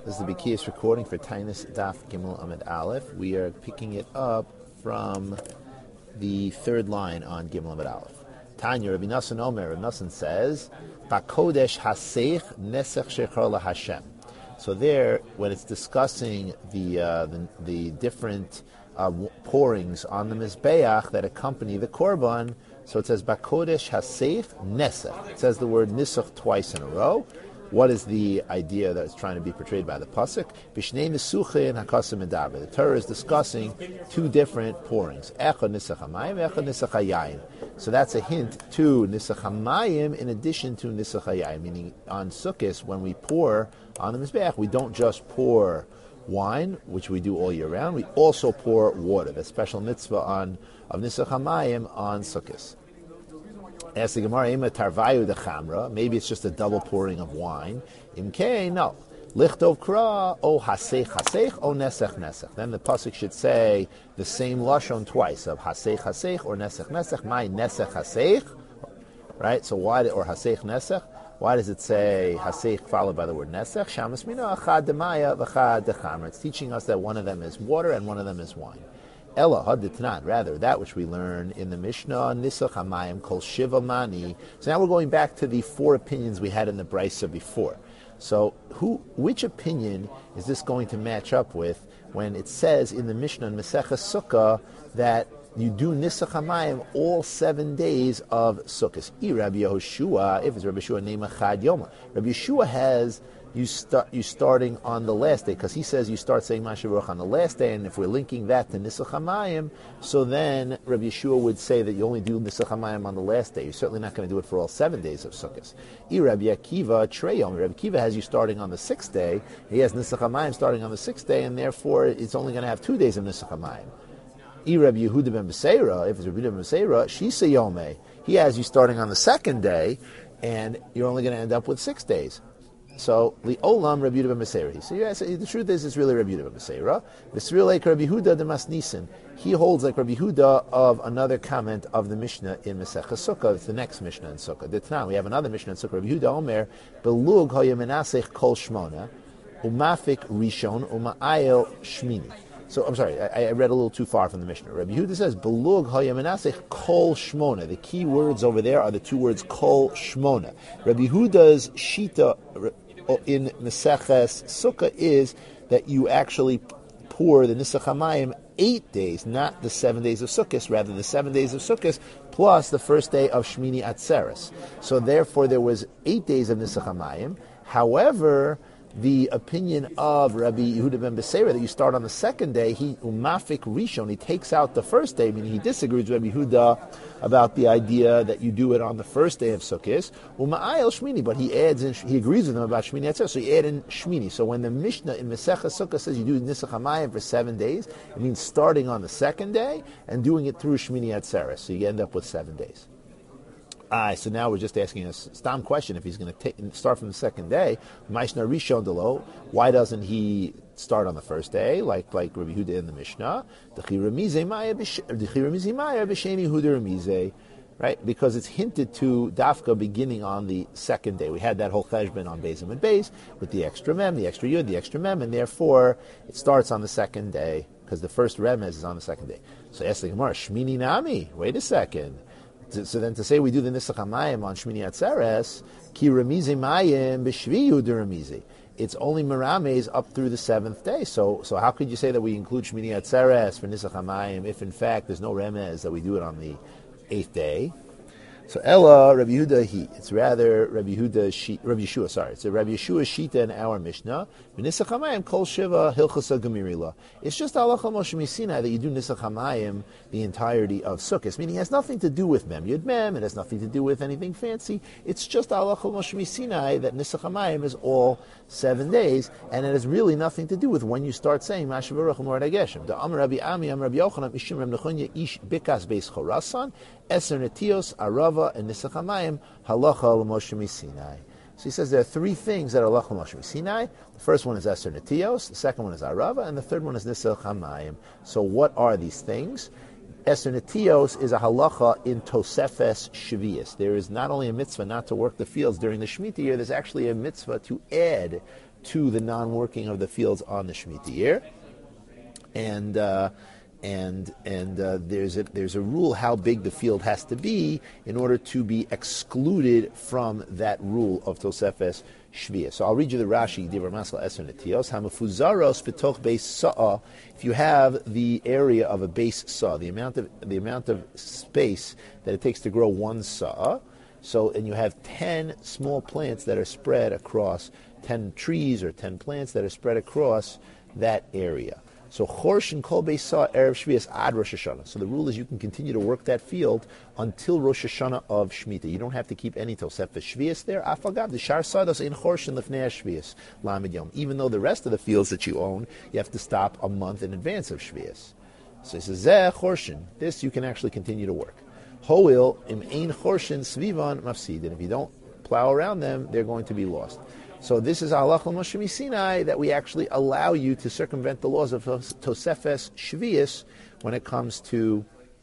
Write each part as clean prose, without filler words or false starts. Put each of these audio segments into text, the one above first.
This is the Bikiyas recording for Tainus Daf Gimel Amid Aleph. We are picking it up from the third line on Gimel Amid Aleph. Tanya, Rabbi Nassan Omer, Rabbi Nassan says, Bakodesh Haseich Nesech Shechar LaHashem. So there, when it's discussing the different pourings on the Mizbeach that accompany the Korban, so it says Bakodesh Haseich Nesech. It says the word Nisach twice in a row. What is the idea that is trying to be portrayed by the pasuk? Bishnei Nesuche and Hakasim Medaber. The Torah is discussing two different pourings. Echad Nisach HaMayim, Echad Nisach HaYayin. So that's a hint to Nisach HaMayim in addition to Nisach HaYayin. Meaning on Sukkot, when we pour on the Mizbeach, we don't just pour wine, which we do all year round. We also pour water. The special mitzvah of Nisach HaMayim on Sukkot. Ask the Gemara, Ema Tarvayu de Chamra. Maybe it's just a double pouring of wine. Imkei, no. Lichtov Kra, O Hasech Hasech, O Nesech Nesech. Then the pasuk should say the same lashon twice of Hasech Hasech or Nesech Nesech. My Nesech Hasech, right? So why, or Hasech Nesech? Why does it say Hasech followed by the word Nesech? Shamas Mina Achad Demaya v'Achad de Chamra. It's teaching us that one of them is water and one of them is wine. Ella haditnan, rather that which we learn in the Mishnah, Nisach HaMayim Kol Shiva Mani. So now we're going back to the four opinions we had in the Brisa before. So which opinion is this going to match up with when it says in the Mishnah in Maseches Sukkah that you do Nisach HaMayim all 7 days of Sukkot? Rabbi Yehoshua, if it's Rabbi Yehoshua name Chad Yoma. Rabbi Yehoshua has you starting on the last day, because he says you start saying Mashiach Baruch on the last day, and if we're linking that to Nisach HaMayim, so then Rabbi Yehoshua would say that you only do Nisach HaMayim on the last day. You're certainly not going to do it for all 7 days of Sukkot. Rabbi Akiva Treyom. Rabbi Akiva has you starting on the 6th day. He has Nisach HaMayim starting on the 6th day, and therefore it's only going to have 2 days of Nisach HaMayim. Rabbi Yehuda ben Beseira, if it's Rabbi Yehuda ben Beseira, Shisa Yomei. He has you starting on the 2nd day, and you're only going to end up with 6 days. So the Olam Rabbi Yehuda ben Beseira. So yes, the truth is it's really Rabbi Yehuda ben Beseira. V'sril like Rabbi Yehuda de Masnisin. He holds like Rabbi Yehuda of another comment of the Mishnah in Maseches Sukkah. It's the next Mishnah in Sukkah. Ditnan, we have another Mishnah in Sukkah. Rabbi Yehuda Omer belug hoyemenasech kol shmona umafik rishon uma'ayel shmini. So I'm sorry, I read a little too far from the Mishnah. Rabbi Yehuda says belug hoyemenasech kol shmona. The key words over there are the two words kol shmona. Rabbi Yehuda's shita in Maseches Sukkah is that you actually pour the Nisach HaMayim 8 days, not the 7 days of Sukkot, rather the 7 days of Sukkot plus the first day of Shmini Atzeres. So therefore there was 8 days of Nisach HaMayim. However, the opinion of Rabbi Yehuda ben Beseira that you start on the 2nd day, he umafik rishon, he takes out the first day, meaning he disagrees with Rabbi Yehuda about the idea that you do it on the first day of Sukkot. Uma'ayel shmini, but he adds in, he agrees with him about Shmini Atzeres, so he add in shmini. So when the Mishnah in Maseches Sukkah says you do Nisach HaMayim for 7 days, it means starting on the 2nd day and doing it through Shmini Atzeres. So you end up with 7 days. So now we're just asking a stam question. If he's going to start from the 2nd day, Maishna Rishon Delo, why doesn't he start on the 1st day, like Rabbi Yehuda in the Mishnah? Right? Because it's hinted to Dafka beginning on the 2nd day. We had that whole cheshbon on Beis and Beis with the extra mem, the extra yud, the extra mem, and therefore it starts on the 2nd day because the first remez is on the 2nd day. So ask the Gemara, Shmini Nami, wait a second. So then to say we do the Nisach HaMayim on Shmini Atzeres, Ki Ramize Mayim B'Shvi Yehuda Ramize. It's only Merames up through the 7th day. So how could you say that we include Shmini Atzeres for Nisach HaMayim if in fact there's no remez that we do it on the 8th day? So Ella Rabbi Yehuda it's rather Rabbi Yeshua. Sorry, it's a Rabbi Yeshua shita in our Mishnah. Nisach HaMayim kol shiva hilchasa gemirila. It's just halacha Moshe Misinai that you do Nisach HaMayim the entirety of Sukkot. Meaning it has nothing to do with Mem Yud Mem. It has nothing to do with anything fancy. It's just halacha Moshe Misinai that Nisach HaMayim is all 7 days, and it has really nothing to do with when you start saying Mashiach Baruch Mord HaGeshem. The Amar Rabbi Ami Amar Rabbi Yochanan Ishim Reb Nechunya Ish Bikas Beis Chorasan Eser Netios Arava and Nisach HaMayim Halacha L'Moshe Misinai. So he says there are 3 things that are Halacha L'Moshe Misinai. The first one is Eser Netios, the second one is Arava, and the third one is Nisach HaMayim. So what are these things? Eser Netios is a halacha in Tosefes Shvius. There is not only a mitzvah not to work the fields during the Shemitah year, there's actually a mitzvah to add to the non-working of the fields on the Shemitah year. And there's a rule how big the field has to be in order to be excluded from that rule of Tosefes Shvius. So I'll read you the Rashi, Divrei Maskal Eser Netios. Hamafuzaros betoch beis sa'a. If you have the area of a base sa'a, the amount of space that it takes to grow one sa'a, and you have 10 small plants that are spread across 10 trees or 10 plants that are spread across that area. So Chorsh and Kol Beisa Erev Shvius ad Rosh Hashanah. So the rule is you can continue to work that field until Rosh Hashanah of Shemitah. You don't have to keep any Tosefes Shvius there. Afagav the Shar Sados in Chorsh and Lefnei Shvius Lamed Yom. Even though the rest of the fields that you own, you have to stop a month in advance of Shvius. So he says Zeh Chorshin. This you can actually continue to work. Hoil im ein Chorshin Svivan Mafsid. And if you don't plow around them, they're going to be lost. So this is Halach Moshe Sinai that we actually allow you to circumvent the laws of Tosefes Shvius when it comes to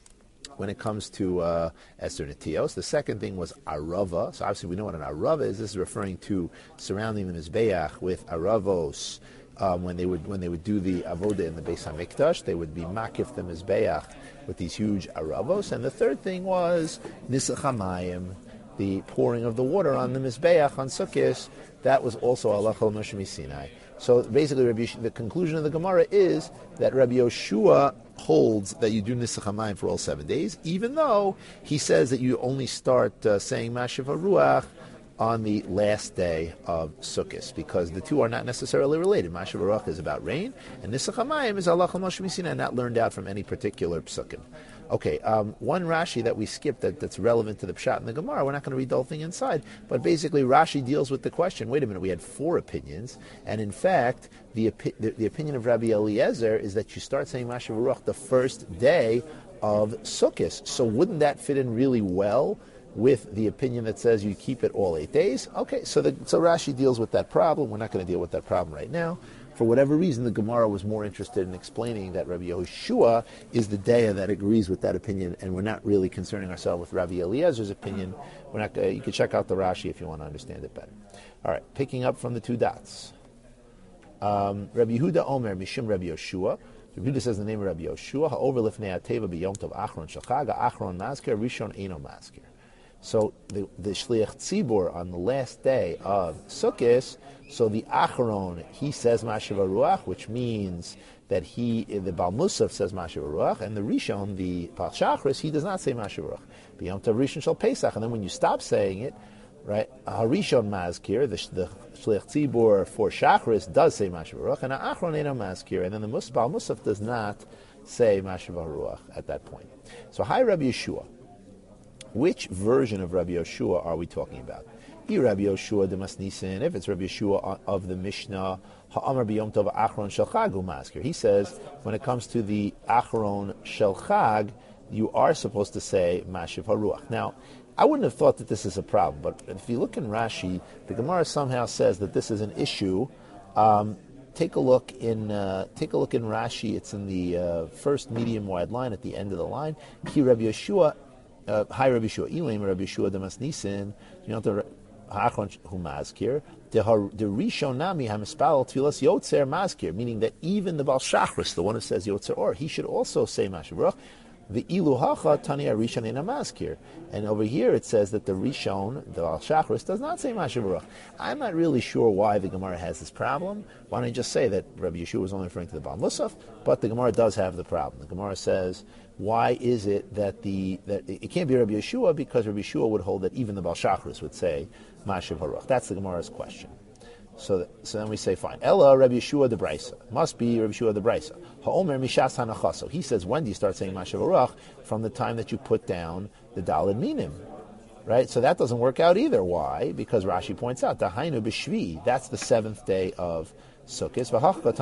Esther Netios. The second thing was Arava. So obviously we know what an Arava is. This is referring to surrounding the Mizbeach with Aravos. When they would do the avoda in the Beis Hamikdash, they would be makif the Mizbeach with these huge Aravos. And the third thing was Nisach HaMayim, the pouring of the water on the Mizbeach on Sukkot. That was also Halachah Moshe Sinai. So basically, the conclusion of the Gemara is that Rabbi Yoshua holds that you do Nisach HaMayim for all 7 days, even though he says that you only start saying Mashiv HaRuach on the last day of Sukkot, because the two are not necessarily related. Mashiv HaRuach is about rain, and Nisach HaMayim is Halachah Moshe Sinai, not learned out from any particular psukim. Okay, one Rashi that we skipped that's relevant to the Pshat in the Gemara, we're not going to read the whole thing inside, but basically Rashi deals with the question, wait a minute, we had 4 opinions, and in fact, the opinion of Rabbi Eliezer is that you start saying Mashiv HaRuach the first day of Sukkot. So wouldn't that fit in really well with the opinion that says you keep it all 8 days? Okay, so Rashi deals with that problem. We're not going to deal with that problem right now. For whatever reason, the Gemara was more interested in explaining that Rabbi Yehoshua is the Deya that agrees with that opinion, and we're not really concerning ourselves with Rabbi Eliezer's opinion. We're not. You can check out the Rashi if you want to understand it better. All right, picking up from the 2 dots. Rabbi Yehuda Omer Mishum Rabbi Yehoshua. Rabbi Yehuda says the name of Rabbi Yehoshua. Ha'over lifnei ateva b'yom tov achron shalchag achron masker rishon eino masker. So the Shliach Tzibur on the last day of Sukkot, so the Acharon, he says Mashiv HaRuach, which means that the Baal Musaf says Mashiv HaRuach, and the Rishon, the Baal Shachris, he does not say Mashiv HaRuach. B'yom Tov Rishon Shal Pesach, and then when you stop saying it, right, Harishon Mazkir, the Shliach Tzibur for Shachris does say Mashiv HaRuach, and Acharon Eino Mazkir, and then the Baal Musaf does not say Mashiv HaRuach at that point. So, hi Rabbi Yeshua. Which version of Rabbi Yoshua are we talking about? Rabbi Yoshua de Masnisen, if it's Rabbi Yoshua of the Mishnah, Ha'amar b'yom tov achron shel chag u'masker. He says, when it comes to the achron shel chag, you are supposed to say Mashiv HaRuach. Now, I wouldn't have thought that this is a problem, but if you look in Rashi, the Gemara somehow says that this is an issue. Take a look in Rashi. It's in the first medium wide line at the end of the line. Ki Rabbi Yoshua. Hi Rabbi Yeshua, Elam Rabbi Yeshua Damas Nisin, you know the Hachron who Mazkir, the Rishon Nami Hamispal Tfilas Yotzer Mazkir, meaning that even the Baal Shachris, the one who says Yotzer Or, he should also say Mashiv HaRuach. The Ilu Hacha Tania Rishon Ena Mazkir, and over here it says that the Rishon, the Baal Shachris, does not say Mashiv HaRuach. I'm not really sure why the Gemara has this problem. Why don't you just say that Rabbi Yeshua was only referring to the Baal Musaf, but the Gemara does have the problem. The Gemara says, why is it that it can't be Rabbi Yeshua, because Rabbi Yeshua would hold that even the Baal Shachris would say Mashiv HaRuach? That's the Gemara's question. So then we say, fine. Ella Rabbi Yeshua de Braisa. Must be Rabbi Yeshua de Braisa. Ha'omer mishas hanachaso. He says, when do you start saying Mashiv HaRuach? From the time that you put down the Daled Minim. Right? So that doesn't work out either. Why? Because Rashi points out, Dahainu b'shvi. That's the 7th day of Sukkot.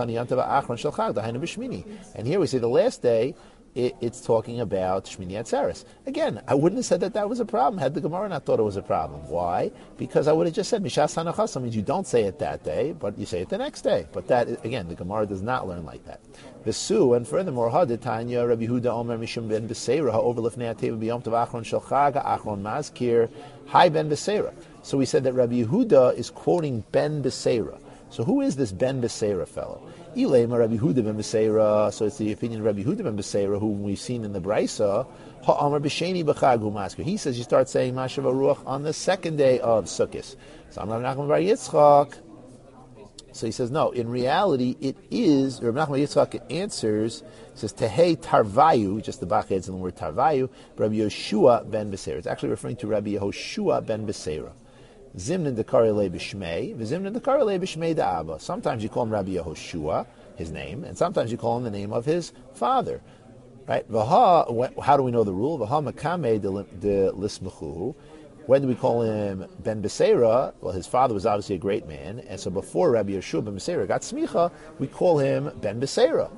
And here we say the last day, it's talking about Shmini Atzeres. Again, I wouldn't have said that was a problem had the Gemara not thought it was a problem. Why? Because I would have just said Mishas Hanachasa means you don't say it that day, but you say it the next day. But that, again, the Gemara does not learn like that. Vesu, and furthermore, Haditanya, Rabbi Huda Omer Mishum ben Beseira, Ha'over Lefnei Ateva B'yom Tov Achron Shel Chag, Achron Mazkir, Hi ben Beseira. So we said that Rabbi Yehuda is quoting ben Beseira. So who is this Ben Beseira fellow? Ilema Rabbi Huda Ben Beseira. So it's the opinion of Rabbi Huda Ben Beseira, whom we've seen in the Brisa. Ha'amar b'sheni b'chag hu masker. He says you start saying Mashav Ruach on the second day of Sukkot. So I'm Rav Nachman bar Yitzchak. So he says, no, in reality, it is, Rav Nachman Yitzchak answers, he says, Tehei Tarvayu, just the Bach adds in the word Tarvayu, Rabbi Yehoshua ben Beseira. It's actually referring to Rabbi Yehoshua ben Beseira. Zimnan dekari le b'shmei, v'zimnan dekari le b'shmei da'aba. Sometimes you call him Rabbi Yehoshua, his name, and sometimes you call him the name of his father. Right? V'ha, how do we know the rule? V'ha makame de lismechuhu. When do we call him Ben Beseira? Well, his father was obviously a great man, and so before Rabbi Yehoshua ben Beseira got smicha, we call him Ben Beseira.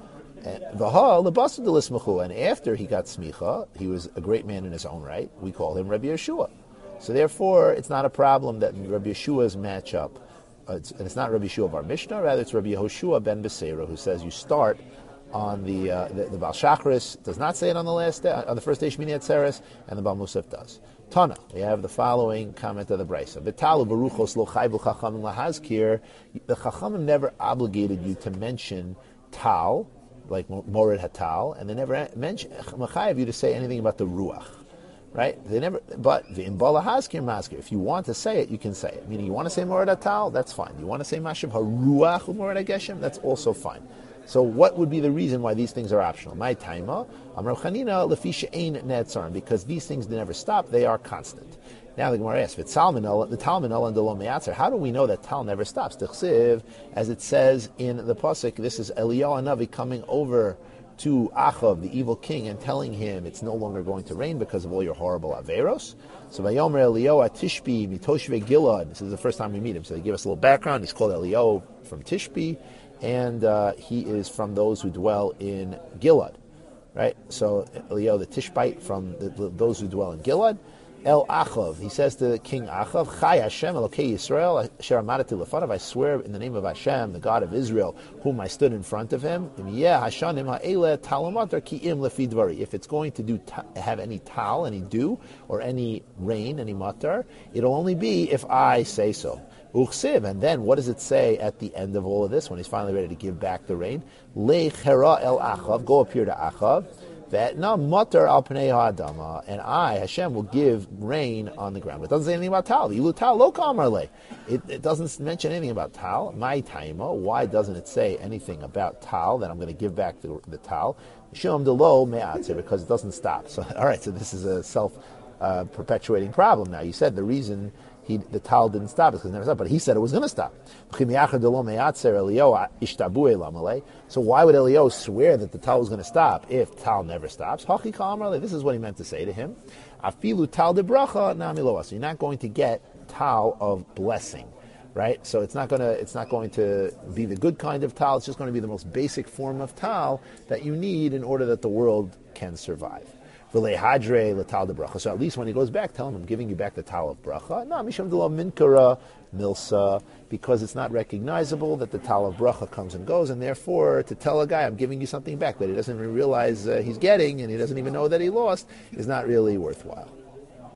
And after he got smicha, he was a great man in his own right, we call him Rabbi Yehoshua. So therefore, it's not a problem that Rabbi Yeshua's match up. And it's not Rabbi Yeshua bar Mishnah, rather it's Rabbi Yehoshua ben Beseira, who says you start on the Baal Shachris does not say it on the last day, on the first day Shmini Atzeres, and the Baal Musaf does. Tana, we have the following comment of the Brisa. V'talu baruchos lo chayvu chachamim lahazkir. The chachamim never obligated you to mention tal, like mored hatal, and they never mention machayev you to say anything about the ruach. Right? They never. But v'im bala hazkir maskir. If you want to say it, you can say it. Meaning, you want to say mored hatal, that's fine. You want to say mashav haruach u'mored hageshem, that's also fine. So what would be the reason why these things are optional? My taima, Amar Chanina, lefisha ein netzarim, because these things never stop, they are constant. Now the Gemara asks, the Talminol and the Lo Me'atzer, how do we know that Tal never stops? Tichsiv, as it says in the Pasuk, this is Eliyahu Hanavi coming over to Achav, the evil king, and telling him it's no longer going to rain because of all your horrible averos. So Vayomer Eliyahu Tishbi mitoshve Gilad. This is the first time we meet him. So they give us a little background. He's called Eliyahu from Tishbi, and he is from those who dwell in Gilad, right? So Eliyahu the Tishbite from those who dwell in Gilad. El Achav, he says to King Achav, Chai Hashem Elokei Yisrael, Asher amadati lefanav, I swear in the name of Hashem, the God of Israel, whom I stood in front of him. If it's going to have any tal, any dew, or any rain, any matar, it'll only be if I say so. And then what does it say at the end of all of this when he's finally ready to give back the rain? Lechera el Achav, go up here to Achav. Ve'etna matar al pnei ha'adama, and I, Hashem, will give rain on the ground. But it doesn't say anything about tal. Ilu tal lo kamarle. It doesn't mention anything about tal. My taima, why doesn't it say anything about tal, that I'm going to give back the tal? Shum de lo me'atzer, because it doesn't stop. So, all right, so this is a self-perpetuating problem now. You said the reason the tal didn't stop is because it never stopped, but he said it was going to stop. So why would Eliyahu swear that the tal was going to stop if tal never stops? This is what he meant to say to him. Afilu tal de bracha namiloa. So you're not going to get tal of blessing, right? So it's not going to be the good kind of tal. It's just going to be the most basic form of tal that you need in order that the world can survive. So at least when he goes back, tell him I'm giving you back the tal of bracha. No, misham de lo minkara milsa, because it's not recognizable that the tal of bracha comes and goes, and therefore to tell a guy I'm giving you something back that he doesn't even realize he's getting, and he doesn't even know that he lost, is not really worthwhile.